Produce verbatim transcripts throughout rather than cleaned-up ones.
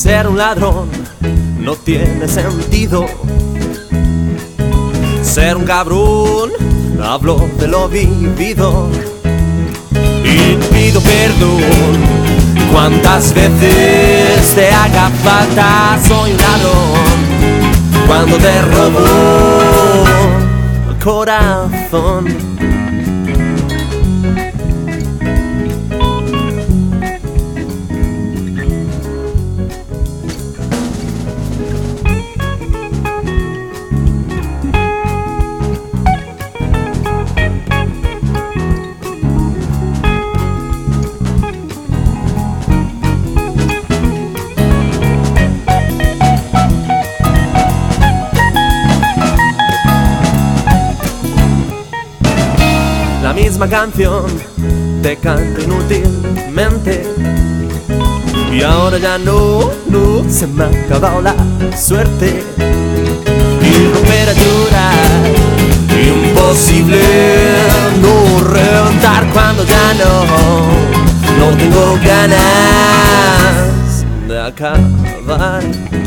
Ser un ladrón no tiene sentido. Ser un cabrón, hablo de lo vivido. Y pido perdón cuantas veces te haga falta. Soy un ladrón cuando te robo el corazón. La misma canción te canto inútilmente. Y ahora ya no, no se me ha acabado la suerte. Y romper a llorar, imposible no reventar cuando ya no, no tengo ganas de acabar.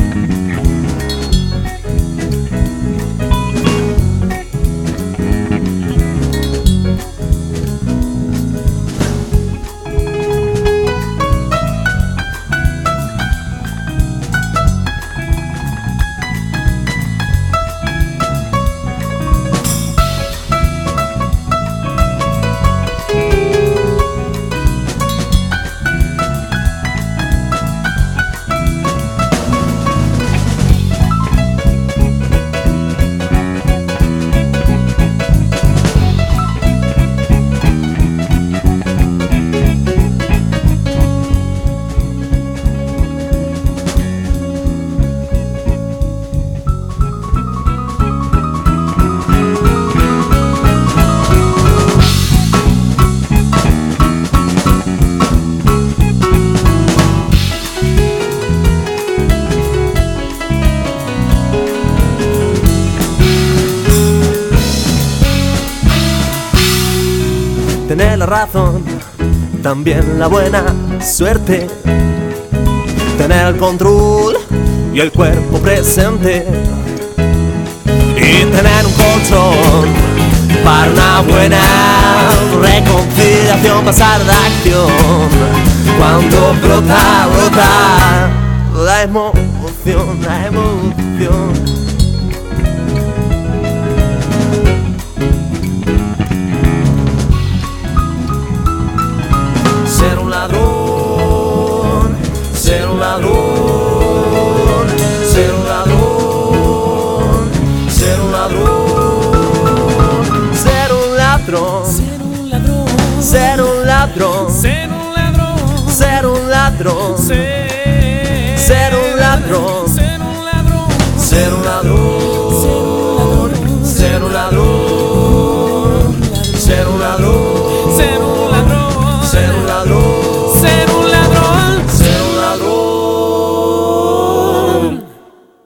Tener la razón, también la buena suerte. Tener el control y el cuerpo presente. Y tener un colchón para una buena reconciliación. Pasar de acción cuando brota, brota la emoción, la emoción. Ser un ladrón, ser un ladrón, ser un ladrón, ser un ladrón, ser un ladrón, Ser un ladrón, ser un ladrón, ser un ladrón, ser un ladrón. ser